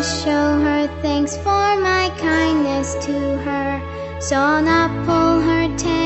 must show her thanks for my kindness to her. So I'll not pull her tail